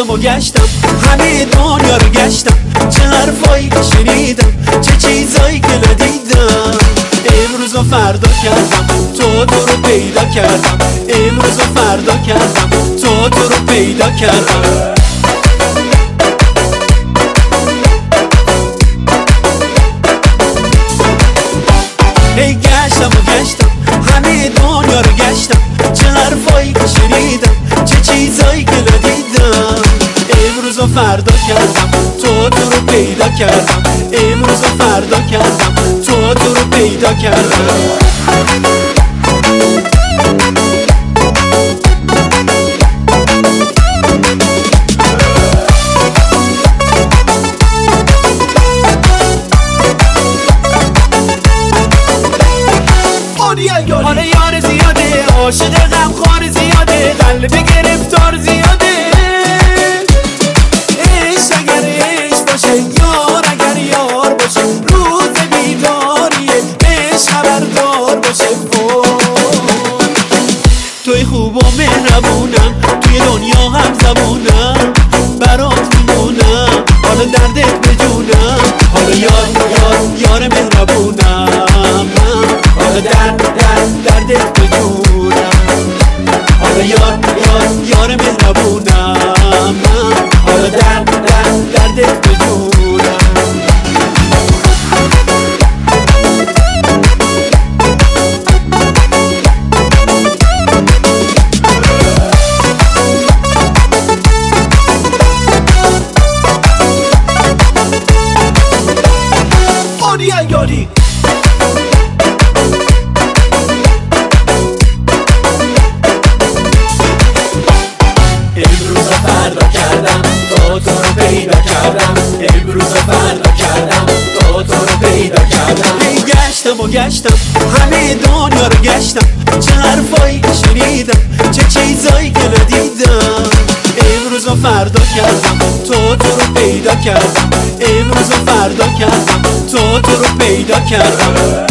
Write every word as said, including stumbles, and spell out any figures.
گشتم و گشتم همه دنیا رو گشتم، چه حرفایی که شنیدم، چه چیزایی که ندیدم. امروز و فردا کردم تو تو رو پیدا کردم، امروز و فردا کردم تو تو رو پیدا کردم. هی گشتم و گشتم همه دنیا رو گشتم، چه حرفایی که شنیدم، چه چیزایی که ندیدم. امروز و فردا کردم تو تو رو پیدا کردم، امروز و فردا کردم تو تو رو پیدا کردم. حالا یار زیاده، عاشق غمخوار زیاده، قلب گرفتار زیاده. عشق اگر عشق باشه، یار اگر یار باشه، روز بیداریه عشق خبردار باشه. توی خوب و مهربونم، توی دنیا هم زبونم، برات میمونم حالا دردت بجونم. حالا یار یار یار مهربونم، حالا درد درد دردت بجونم. حالا یار یار یار مهربونم، حالا درد درد دردت بجونم. یاری امروز فردا کردم تو تو رو پیدا کردم، امروز فردا کردم تو تو رو پیدا کردم. هی گشتم و گشتم همه دنیا رو گشتم، چه حرفایی که شنیدم، چه چیزایی که ندیدم. امروز و فردا کردم تو تو رو پیدا کردم، امروز و فردا کردم تو تو رو پیدا کردم.